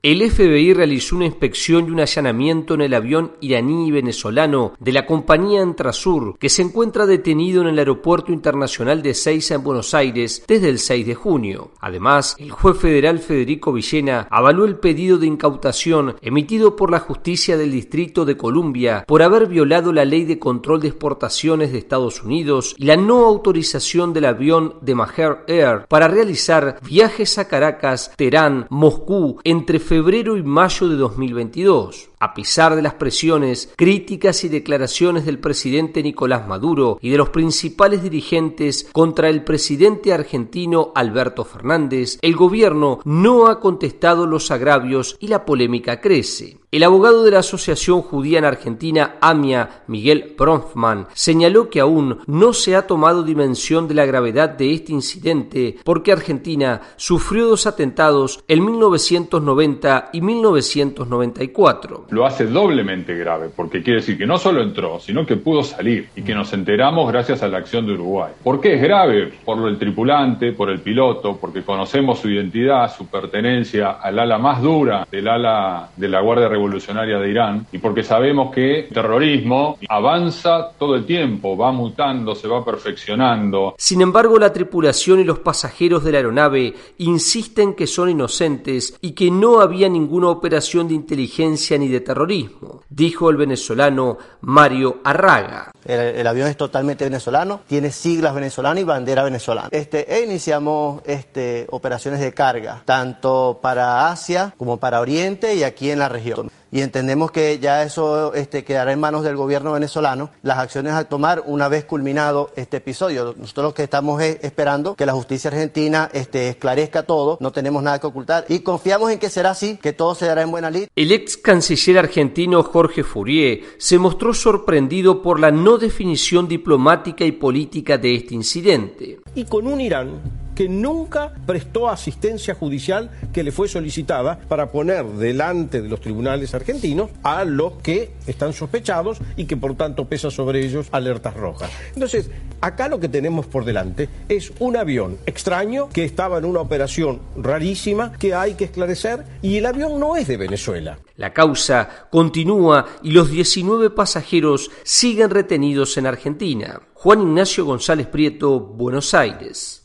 El FBI realizó una inspección y un allanamiento en el avión iraní y venezolano de la compañía Entrasur, que se encuentra detenido en el aeropuerto internacional de Ezeiza en Buenos Aires desde el 6 de junio. Además, el juez federal Federico Villena avaló el pedido de incautación emitido por la Justicia del Distrito de Columbia por haber violado la Ley de Control de Exportaciones de Estados Unidos y la no autorización del avión de Maher Air para realizar viajes a Caracas, Teherán, Moscú entre febrero y mayo de 2022. A pesar de las presiones, críticas y declaraciones del presidente Nicolás Maduro y de los principales dirigentes contra el presidente argentino Alberto Fernández, el gobierno no ha contestado los agravios y la polémica crece. El abogado de la Asociación Judía en Argentina, AMIA, Miguel Bronfman, señaló que aún no se ha tomado dimensión de la gravedad de este incidente porque Argentina sufrió 2 atentados en 1990 y 1994. Lo hace doblemente grave porque quiere decir que no solo entró, sino que pudo salir y que nos enteramos gracias a la acción de Uruguay. ¿Por qué es grave? Por el tripulante, por el piloto, porque conocemos su identidad, su pertenencia al ala más dura del ala de la Guardia Revolucionaria de Irán y porque sabemos que el terrorismo avanza todo el tiempo, va mutando, se va perfeccionando. Sin embargo, la tripulación y los pasajeros de la aeronave insisten que son inocentes y que no había ninguna operación de inteligencia ni de terrorismo, dijo el venezolano Mario Arraga. El avión es totalmente venezolano, tiene siglas venezolanas y bandera venezolana. Iniciamos operaciones de carga, tanto para Asia como para Oriente y aquí en la región. Y entendemos que ya eso quedará en manos del gobierno venezolano, las acciones a tomar una vez culminado este episodio. Nosotros lo que estamos esperando que la justicia argentina esclarezca todo, no tenemos nada que ocultar y confiamos en que será así, que todo se dará en buena lid. El ex canciller argentino Jorge Fourier se mostró sorprendido por la no definición diplomática y política de este incidente. Y con un Irán que nunca prestó asistencia judicial que le fue solicitada para poner delante de los tribunales argentinos a los que están sospechados y que por tanto pesa sobre ellos alertas rojas. Entonces, acá lo que tenemos por delante es un avión extraño que estaba en una operación rarísima que hay que esclarecer y el avión no es de Venezuela. La causa continúa y los 19 pasajeros siguen retenidos en Argentina. Juan Ignacio González Prieto, Buenos Aires.